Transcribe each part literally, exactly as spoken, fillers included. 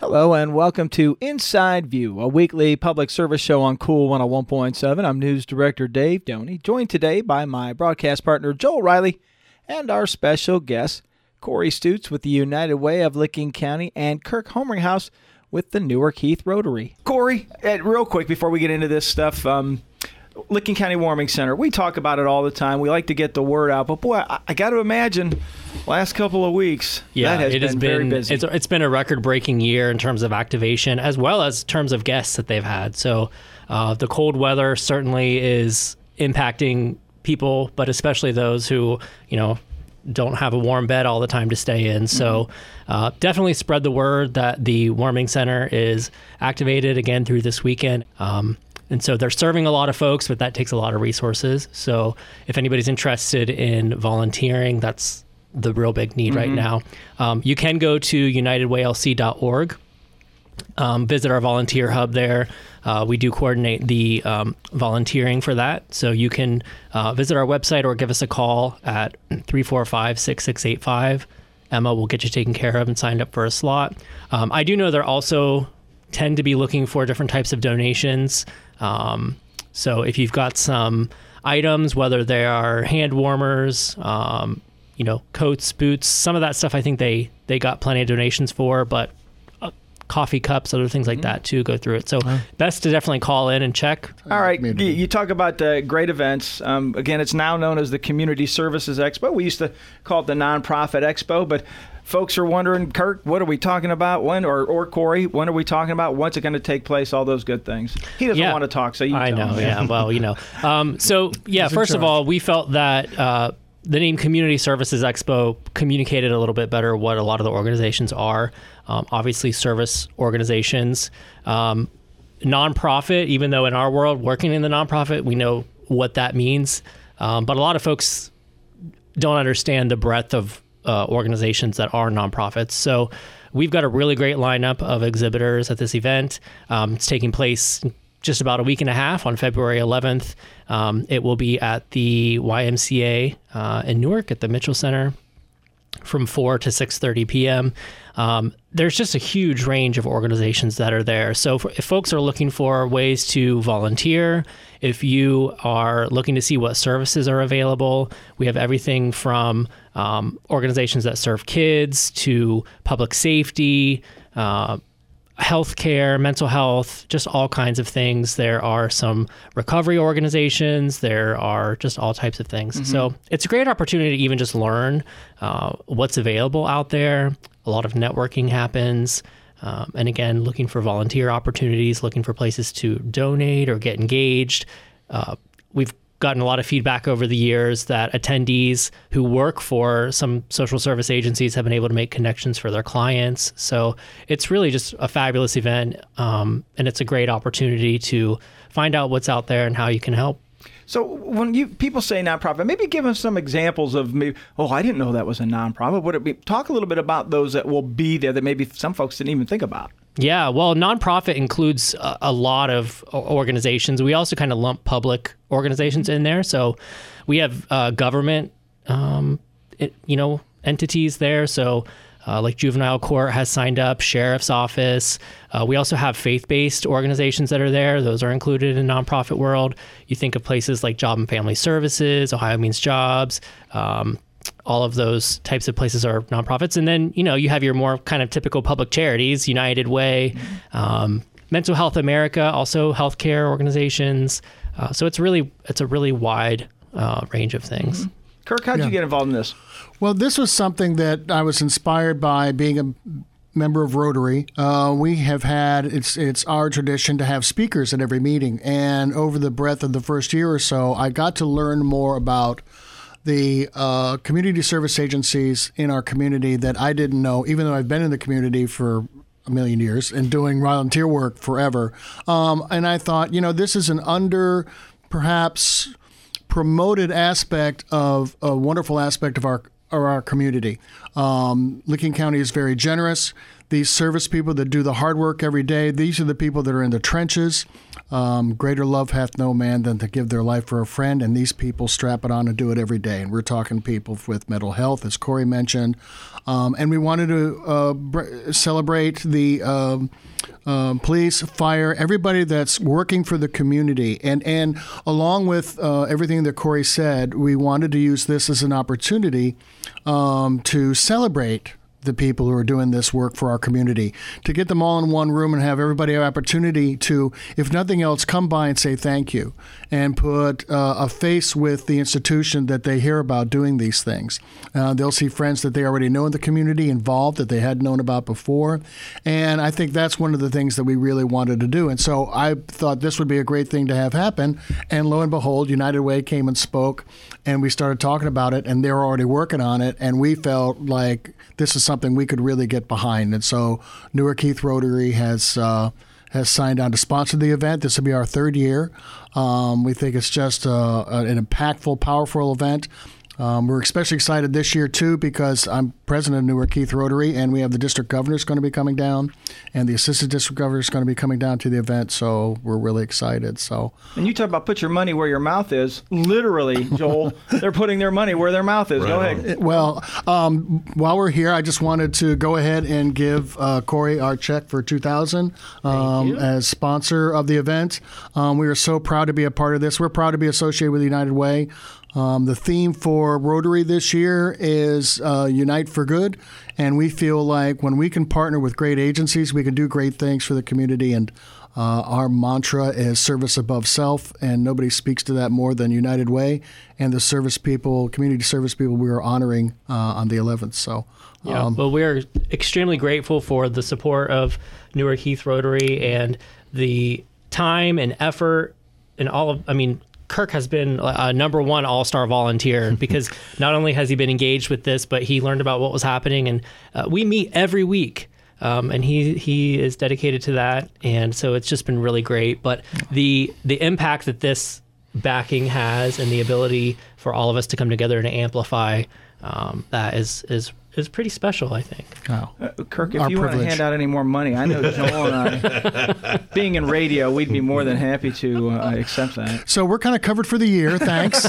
Hello and welcome to Inside View, a weekly public service show on Cool one oh one point seven. I'm News Director Dave Doney, joined today by my broadcast partner Joel Riley and our special guest, Corey Stutes with the United Way of Licking County and Kirk Homeringhouse with the Newark Heath Rotary. Corey, uh, real quick before we get into this stuff, um, Licking County Warming Center, we talk about it all the time. We like to get the word out, but boy, I, I got to imagine last couple of weeks, yeah, that has it been, has been very busy. It's, it's been a record-breaking year in terms of activation as well as terms of guests that they've had. So uh, the cold weather certainly is impacting people, but especially those who, you know, don't have a warm bed all the time to stay in. So uh, definitely spread the word that the Warming Center is activated again through this weekend. Um, and so they're serving a lot of folks, but that takes a lot of resources. So if anybody's interested in volunteering, that's the real big need mm-hmm. right now. Um, you can go to united way l c dot org, um, visit our volunteer hub there. Uh, we do coordinate the um, volunteering for that. So you can uh, visit our website or give us a call at three four five, six six eight five. Emma will get you taken care of and signed up for a slot. Um, I do know they're also tend to be looking for different types of donations. Um, so if you've got some items, whether they are hand warmers, um, you know, coats, boots, some of that stuff, I think they, they got plenty of donations for, but uh, coffee cups, other things like mm-hmm. that too, go through it. So uh, best to definitely call in and check. All right. You, you talk about uh, great events. Um, again, it's now known as the Community Services Expo. We used to call it the Nonprofit Expo, but folks are wondering, Kirk, what are we talking about? When, or, or Corey, when are we talking about? When's it going to take place? All those good things. He doesn't yeah. want to talk, so you I tell know, him. yeah. Well, you know. Um, so, yeah, first of all, we felt that uh, the name Community Services Expo communicated a little bit better what a lot of the organizations are. Um, obviously, service organizations. Um, nonprofit, even though in our world, working in the nonprofit, we know what that means. Um, but a lot of folks don't understand the breadth of Uh, organizations that are nonprofits. So we've got a really great lineup of exhibitors at this event. Um, it's taking place just about a week and a half on February eleventh. Um, it will be at the Y M C A uh, in Newark at the Mitchell Center from four to six thirty p.m. Um, there's just a huge range of organizations that are there. So if, if folks are looking for ways to volunteer, if you are looking to see what services are available, we have everything from um, organizations that serve kids to public safety, uh, healthcare, mental health, just all kinds of things. There are some recovery organizations. There are just all types of things. Mm-hmm. So it's a great opportunity to even just learn uh, what's available out there. A lot of networking happens. Um, and again, looking for volunteer opportunities, looking for places to donate or get engaged. Uh, we've gotten a lot of feedback over the years that attendees who work for some social service agencies have been able to make connections for their clients. So it's really just a fabulous event, um, and it's a great opportunity to find out what's out there and how you can help. So when you people say nonprofit, maybe give us some examples of maybe, oh, I didn't know that was a nonprofit. Would it be, talk a little bit about those that will be there that maybe some folks didn't even think about? Yeah, well, nonprofit includes a, a lot of organizations. We also kind of lump public organizations in there. So we have uh, government, um, it, you know, entities there. So uh, like juvenile court has signed up, sheriff's office. Uh, we also have faith-based organizations that are there. Those are included in nonprofit world. You think of places like Job and Family Services, Ohio Means Jobs. Um, all of those types of places are nonprofits. And then, you know, you have your more kind of typical public charities, United Way, um, Mental Health America, also healthcare organizations. Uh, so it's really, it's a really wide uh, range of things. Mm-hmm. Kirk, how'd yeah. you get involved in this? Well, this was something that I was inspired by being a member of Rotary. Uh, we have had, it's it's our tradition to have speakers at every meeting. And over the breadth of the first year or so, I got to learn more about the uh, community service agencies in our community that I didn't know, even though I've been in the community for a million years and doing volunteer work forever. Um, and I thought, you know, this is an under, perhaps, promoted aspect of a wonderful aspect of our of our community. Um, Licking County is very generous. these service people that do the hard work every day. These are the people that are in the trenches. Um, greater love hath no man than to give their life for a friend, and these people strap it on and do it every day. And we're talking people with mental health, as Corey mentioned. Um, and we wanted to uh, br- celebrate the uh, uh, police, fire, everybody that's working for the community. And, and along with uh, everything that Corey said, we wanted to use this as an opportunity um, to celebrate the people who are doing this work for our community, to get them all in one room and have everybody have opportunity to, if nothing else, come by and say thank you and put uh, a face with the institution that they hear about doing these things. Uh, they'll see friends that they already know in the community involved that they hadn't known about before. And I think that's one of the things that we really wanted to do. And so I thought this would be a great thing to have happen. And lo and behold, United Way came and spoke, and we started talking about it, and they're already working on it. And we felt like this is something we could really get behind. And so Newark Heath Rotary has uh, has signed on to sponsor the event. This will be our third year. Um, we think it's just uh, an impactful, powerful event. Um, we're especially excited this year, too, because I'm president of Newark Heath Rotary, and we have the district governor is going to be coming down, and the assistant district governor is going to be coming down to the event, so we're really excited. So, and you talk about put your money where your mouth is. Literally, Joel, they're putting their money where their mouth is. Right. Go ahead. Well, um, while we're here, I just wanted to go ahead and give uh, Corey our check for two thousand dollars um, as sponsor of the event. Um, we are so proud to be a part of this. We're proud to be associated with United Way. Um, the theme for Rotary this year is uh, Unite for Good, and we feel like when we can partner with great agencies, we can do great things for the community, and uh, our mantra is service above self, and nobody speaks to that more than United Way and the service people, community service people we are honoring uh, on the eleventh. So, um, yeah, well, we are extremely grateful for the support of Newark Heath Rotary and the time and effort and all of, I mean, Kirk has been a number one all-star volunteer because not only has he been engaged with this, but he learned about what was happening. And uh, we meet every week, um, and he he is dedicated to that. And so it's just been really great. But the the impact that this backing has and the ability for all of us to come together and amplify um, that is is is pretty special, I think. Wow. Uh, Kirk, if Our you privilege. want to hand out any more money, I know Joel and I, being in radio, we'd be more than happy to uh, accept that. So we're kind of covered for the year, thanks.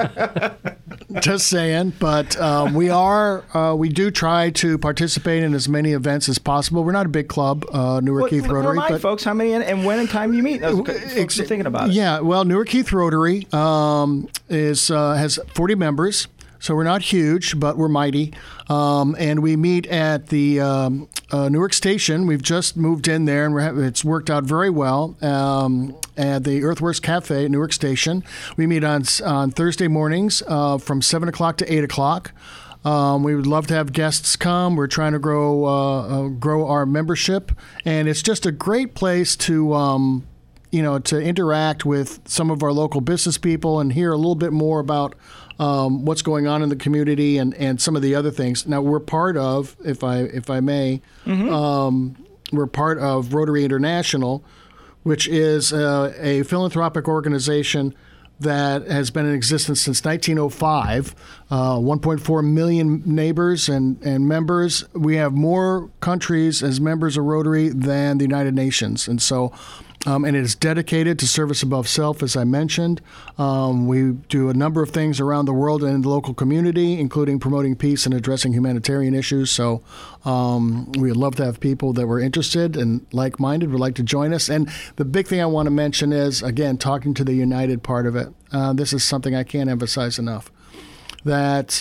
Just saying, but um, we are, uh, we do try to participate in as many events as possible. We're not a big club, uh, Newark Well, Heath Rotary. Remind but folks how many and, and when and time you meet. Those folks are thinking about it. Yeah, well, Newark Heath Rotary um, is uh, has forty members. So we're not huge, but we're mighty. Um, and we meet at the um, uh, Newark Station. We've just moved in there, and we're ha- it's worked out very well. Um, at the Earthworks Cafe at Newark Station. We meet on on Thursday mornings uh, from seven o'clock to eight o'clock. Um, we would love to have guests come. We're trying to grow uh, uh, grow our membership, and it's just a great place to um, you know to interact with some of our local business people and hear a little bit more about Um, what's going on in the community and, and some of the other things. Now we're part of, if I if I may, mm-hmm. um, we're part of Rotary International, which is uh, a philanthropic organization that has been in existence since nineteen oh five. Uh, one point four million neighbors and, and members. We have more countries as members of Rotary than the United Nations, and so. Um, and it is dedicated to service above self, as I mentioned. Um, we do a number of things around the world and in the local community, including promoting peace and addressing humanitarian issues. So um, we would love to have people that were interested and like-minded would like to join us. And the big thing I want to mention is, again, talking to the United part of it. Uh, this is something I can't emphasize enough, that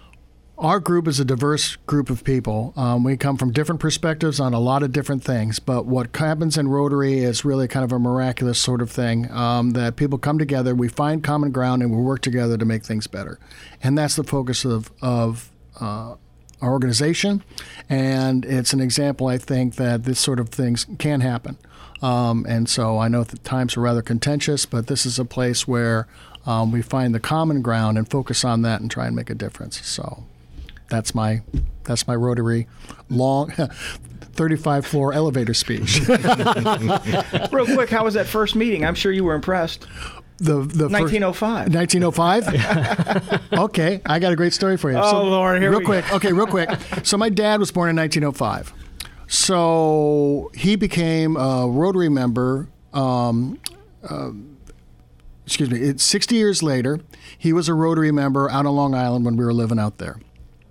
our group is a diverse group of people. Um, we come from different perspectives on a lot of different things, but what happens in Rotary is really kind of a miraculous sort of thing, um, that people come together, we find common ground, and we work together to make things better. And that's the focus of, of uh, our organization, and it's an example, I think, that this sort of things can happen. Um, and so I know that times are rather contentious, but this is a place where um, we find the common ground and focus on that and try and make a difference. So that's my that's my Rotary long thirty-five floor elevator speech. Real quick, how was that first meeting? I'm sure you were impressed. The the nineteen oh five. First, nineteen oh five. Okay, I got a great story for you. Oh so, Lord, here real we quick. go. Okay, real quick. So my dad was born in nineteen oh five. So he became a Rotary member. Um, uh, excuse me. It's sixty years later. He was a Rotary member out on Long Island when we were living out there.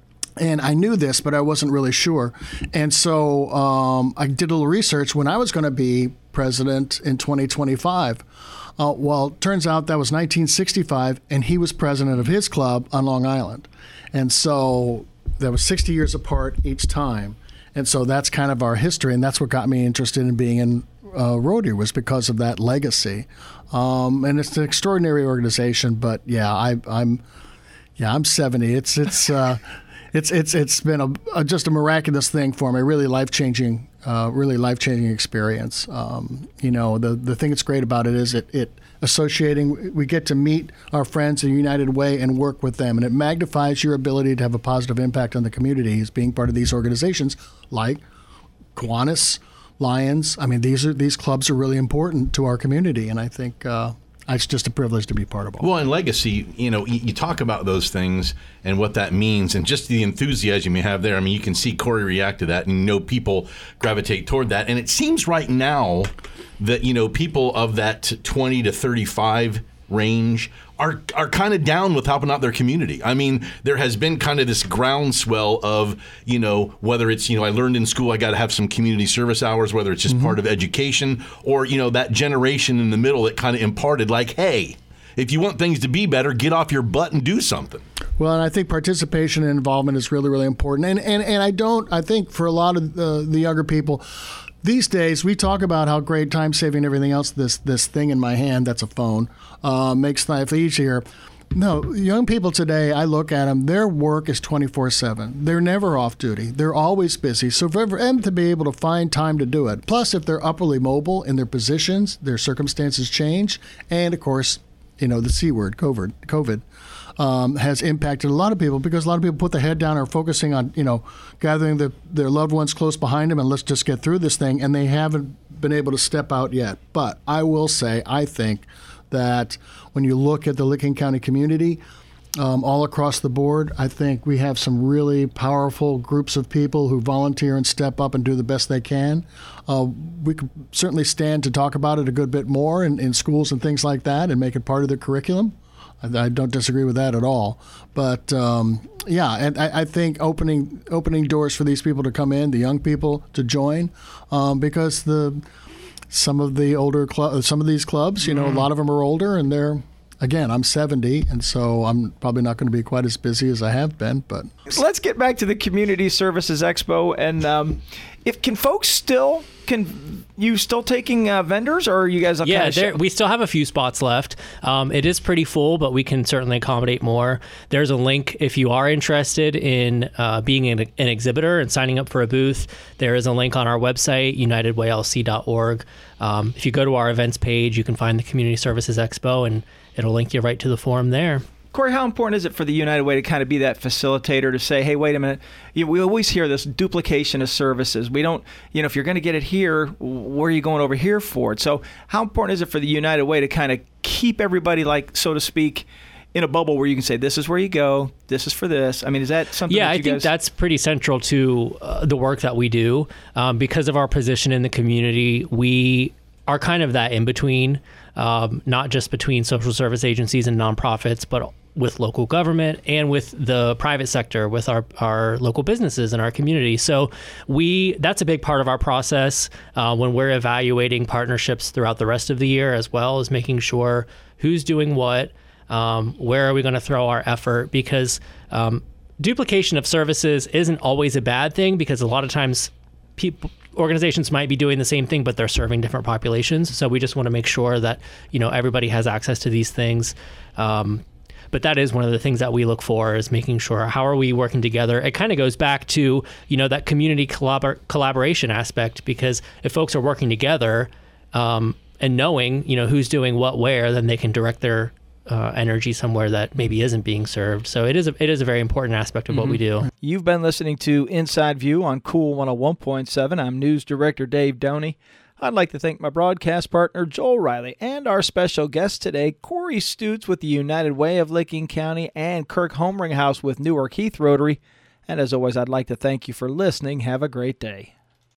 And I knew this, but I wasn't really sure. And so um, I did a little research when I was going to be president in twenty twenty-five. Uh, well, it turns out that was nineteen sixty-five, and he was president of his club on Long Island. And so that was sixty years apart each time. And so that's kind of our history, and that's what got me interested in being in uh, Rotary, was because of that legacy. Um, and it's an extraordinary organization, but yeah, I, I'm yeah, I'm seventy. It's it's uh, it's it's it's been a, a just a miraculous thing for me. Really life changing. Uh, really life-changing experience. Um, you know, the the thing that's great about it is it, it associating, we get to meet our friends in a united way and work with them, and it magnifies your ability to have a positive impact on the community as being part of these organizations like Kiwanis, Lions. I mean, these are these clubs are really important to our community, and I think uh, it's just a privilege to be part of it. Well, and legacy, you know, you, you talk about those things and what that means and just the enthusiasm you have there. I mean, you can see Corey react to that and you know people gravitate toward that. And it seems right now that, you know, people of that twenty to thirty-five range are are kind of down with helping out their community. I mean, there has been kind of this groundswell of, you know, whether it's, you know, I learned in school I got to have some community service hours, whether it's just mm-hmm. part of education or, you know, that generation in the middle that kind of imparted like, hey, if you want things to be better, get off your butt and do something. Well, and I think participation and involvement is really, really important. And and, and I don't, I think for a lot of the, the younger people, these days, we talk about how great time saving and everything else, this this thing in my hand, that's a phone, uh, makes life easier. No, young people today, I look at them, their work is twenty-four seven. They're never off duty. They're always busy. So for them to be able to find time to do it, plus if they're upwardly mobile in their positions, their circumstances change, and of course, you know, the C word, COVID, COVID. Um, has impacted a lot of people because a lot of people put their head down and are focusing on, you know, gathering the, their loved ones close behind them and let's just get through this thing, and they haven't been able to step out yet. But I will say, I think that when you look at the Licking County community, um, all across the board, I think we have some really powerful groups of people who volunteer and step up and do the best they can. Uh, we could certainly stand to talk about it a good bit more in, in schools and things like that and make it part of the curriculum. I don't disagree with that at all. But, um, yeah, and I, I think opening opening doors for these people to come in, the young people to join, um, because the some of the older club, some of these clubs, you know, mm. a lot of them are older, and they're, again, I'm seventy, and so I'm probably not going to be quite as busy as I have been. But let's get back to the Community Services Expo, and um, if can folks still can you still taking uh, vendors, or are you guys? Yeah, kind of there, we still have a few spots left. Um, it is pretty full, but we can certainly accommodate more. There's a link if you are interested in uh, being an, an exhibitor and signing up for a booth. There is a link on our website, united way l c dot org. Um, if you go to our events page, you can find the Community Services Expo, and it'll link you right to the forum there. Corey, how important is it for the United Way to kind of be that facilitator to say, hey, wait a minute, you, we always hear this duplication of services. We don't, you know, if you're going to get it here, where are you going over here for it? So how important is it for the United Way to kind of keep everybody, like, so to speak, in a bubble where you can say, this is where you go, this is for this? I mean, is that something yeah, that you I think guys... that's pretty central to uh, the work that we do. Um, because of our position in the community, we are kind of that in-between, um, not just between social service agencies and nonprofits, but with local government and with the private sector, with our, our local businesses and our community. So we that's a big part of our process uh, when we're evaluating partnerships throughout the rest of the year, as well as making sure who's doing what, um, where are we going to throw our effort, because um, duplication of services isn't always a bad thing, because a lot of times people organizations might be doing the same thing, but they're serving different populations. So we just want to make sure that, you know, everybody has access to these things. Um, But that is one of the things that we look for, is making sure, how are we working together? It kind of goes back to, you know, that community collabor- collaboration aspect, because if folks are working together um, and knowing, you know, who's doing what where, then they can direct their uh, energy somewhere that maybe isn't being served. So it is a, it is a very important aspect of mm-hmm. what we do. You've been listening to Inside View on Cool one oh one point seven. I'm News Director Dave Doney. I'd like to thank my broadcast partner, Joel Riley, and our special guest today, Corey Stutes with the United Way of Licking County and Kirk Homeringhouse with Newark Heath Rotary. And as always, I'd like to thank you for listening. Have a great day.